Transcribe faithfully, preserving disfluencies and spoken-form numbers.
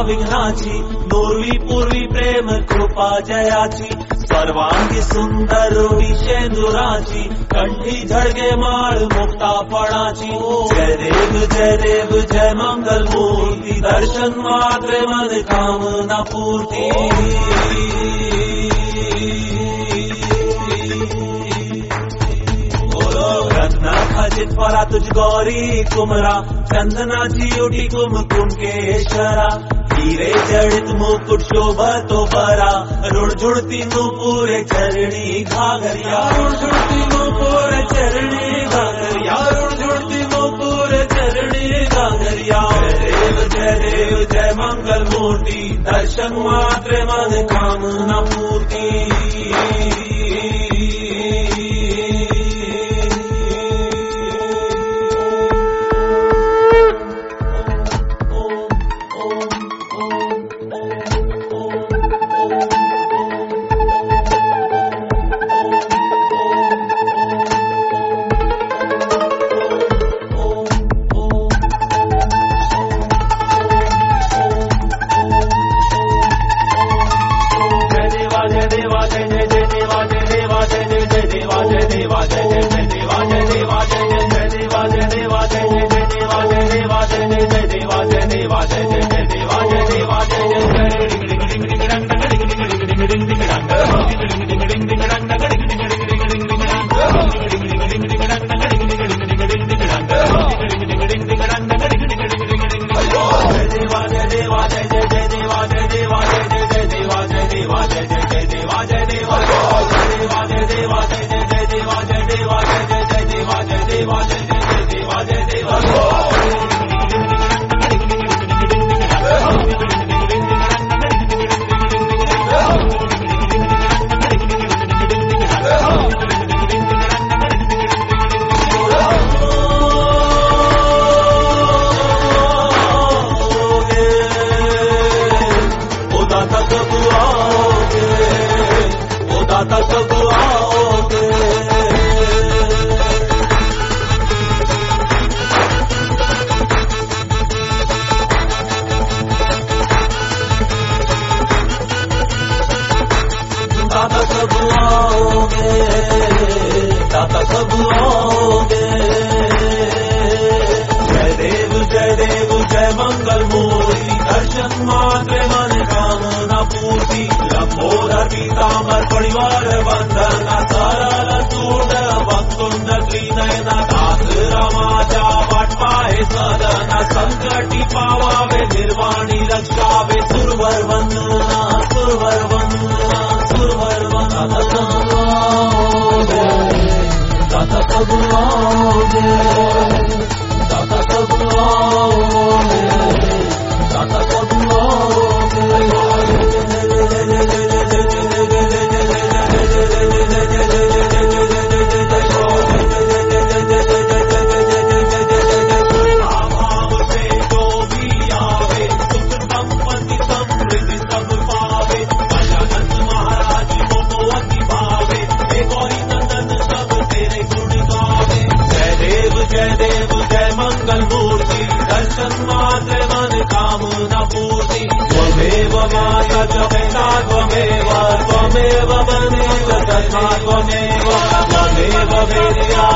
विघ्नाची पूर्वी पूर्वी प्रेम कृपा जयाची सर्वांगी सुंदर विशेंदुराची कंठी झडगे माळ मुक्ता फळाची जय देव जय देव जय मंगल मूर्ती दर्शन मात्र मन कामना पूर्ती रत्ना खचित फरा तुझ गौरी कुमरा चंदनाची उठी कुमकुम केशरा हीरे जडित मुकुट शोभतो बरा रुणझुणती नूपुरे चरणी घाघरिया रुणझुणती नूपुरे चरणी घाघरिया रुणझुणती नूपुरे चरणी घाघरिया जय देव जय देव जय मंगल मूर्ति दर्शन मात्र मन कामना पूर्ति त्वमेव त्वमेव त्वमेव त्वमेव वेद्या